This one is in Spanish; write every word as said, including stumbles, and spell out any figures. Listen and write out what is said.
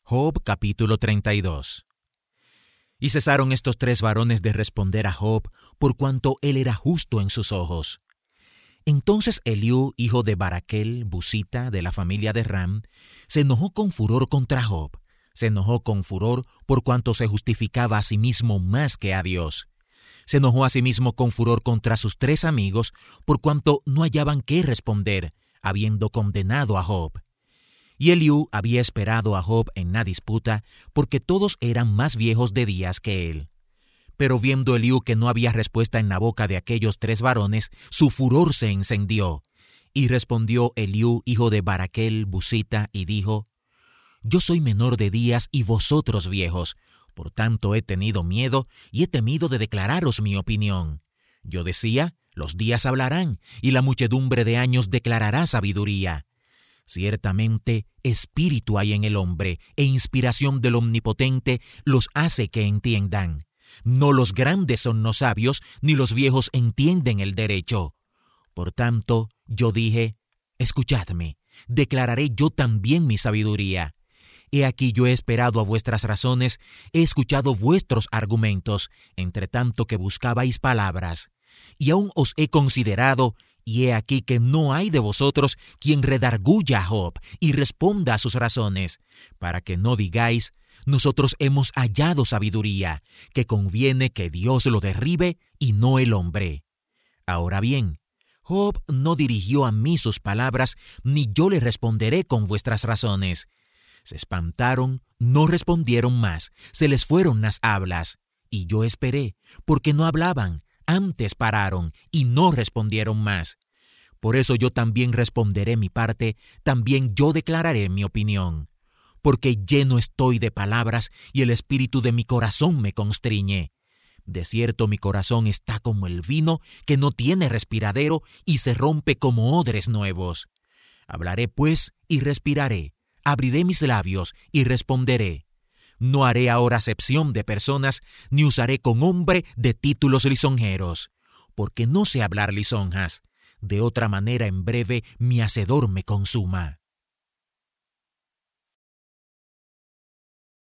Job capítulo treinta y dos. Y cesaron estos tres varones de responder a Job, por cuanto él era justo en sus ojos. Entonces Eliú, hijo de Baraquel, busita, de la familia de Ram, se enojó con furor contra Job. Se enojó con furor por cuanto se justificaba a sí mismo más que a Dios. Se enojó a sí mismo con furor contra sus tres amigos, por cuanto no hallaban qué responder, habiendo condenado a Job. Y Eliú había esperado a Job en la disputa, porque todos eran más viejos de días que él. Pero viendo Eliú que no había respuesta en la boca de aquellos tres varones, su furor se encendió. Y respondió Eliú, hijo de Baraquel, busita, y dijo: Yo soy menor de días y vosotros viejos, por tanto he tenido miedo y he temido de declararos mi opinión. Yo decía: los días hablarán, y la muchedumbre de años declarará sabiduría. Ciertamente, espíritu hay en el hombre, e inspiración del Omnipotente los hace que entiendan. No los grandes son los sabios, ni los viejos entienden el derecho. Por tanto, yo dije: escuchadme, declararé yo también mi sabiduría. He aquí yo he esperado a vuestras razones, he escuchado vuestros argumentos, entre tanto que buscabais palabras. Y aún os he considerado, y he aquí que no hay de vosotros quien redarguya a Job y responda a sus razones, para que no digáis: nosotros hemos hallado sabiduría, que conviene que Dios lo derribe y no el hombre. Ahora bien, Job no dirigió a mí sus palabras, ni yo le responderé con vuestras razones. Se espantaron, no respondieron más, se les fueron las hablas. Y yo esperé, porque no hablaban, antes pararon y no respondieron más. Por eso yo también responderé mi parte, también yo declararé mi opinión. Porque lleno estoy de palabras y el espíritu de mi corazón me constriñe. De cierto mi corazón está como el vino que no tiene respiradero y se rompe como odres nuevos. Hablaré pues y respiraré, abriré mis labios y responderé. No haré ahora acepción de personas, ni usaré con hombre de títulos lisonjeros, porque no sé hablar lisonjas. De otra manera en breve mi hacedor me consuma.